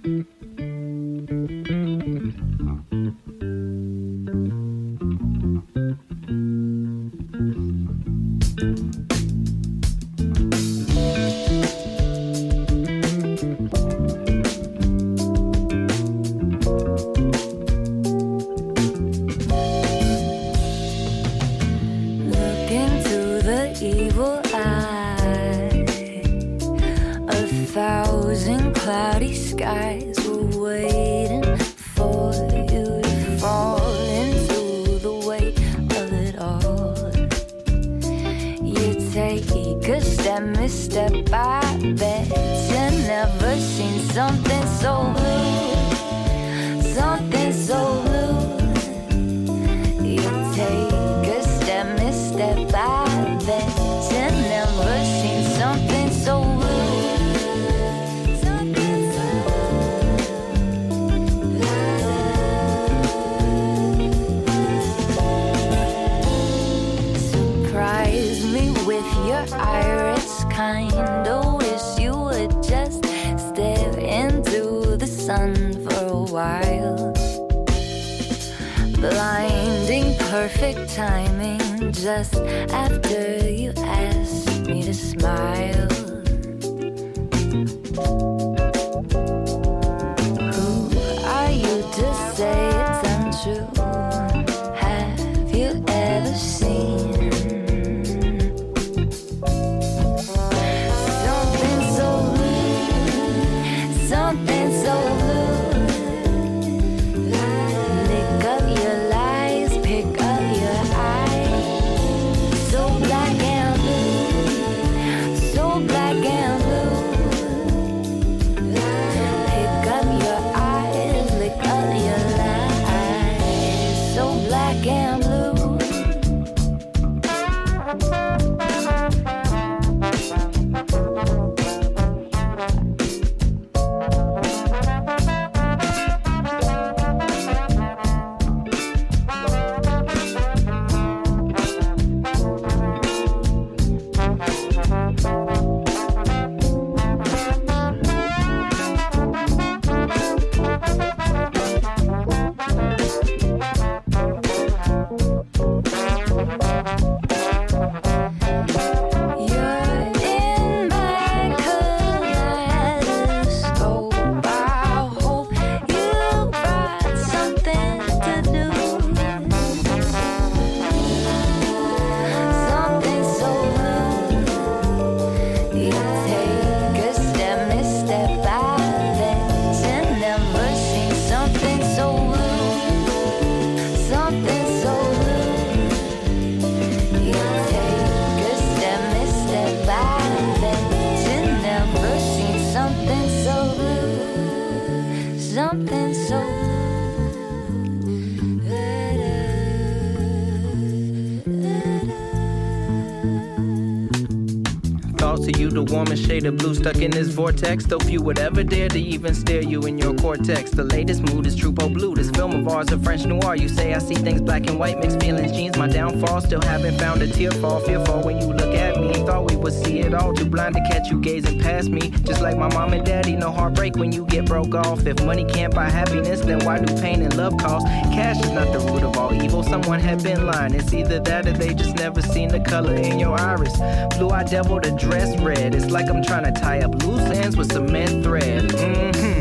Cloudy skies were waiting for you to fall into the weight of it all. You take a step, misstep, I bet you never seen something so blue, something so blue. You take a step, misstep, I bet you never seen something so blue. Iris, kinda wish you would just stare into the sun for a while. Blinding perfect timing just after you asked me to smile. Who are you to say it's untrue? Have you ever seen something so blue? Lick up your lies, pick up your eyes. So black and blue, so black and blue. Pick up your eyes, lick up your lies. So black and blue. Something so Thoughts of you, the warmest shade of blue stuck in this vortex. Though few would ever dare to even stare you in your cortex. The latest mood is Troupeau Blue. This film of ours, a French noir. You say I see things black and white, mixed feelings, jeans, my downfall. Still haven't found a tear fall, fearful when you look at me. Thought we would see it all, too blind to catch you gazing past me. Just like my mom and daddy, no heartbreak when you get broke off. If money can't buy happiness, then why do pain and love cost? Cash is not the root of all evil, someone had been lying. It's either that or they just never seen the color in your iris. Blue-eyed devil to dress red, it's like I'm trying to tie up loose ends with cement thread.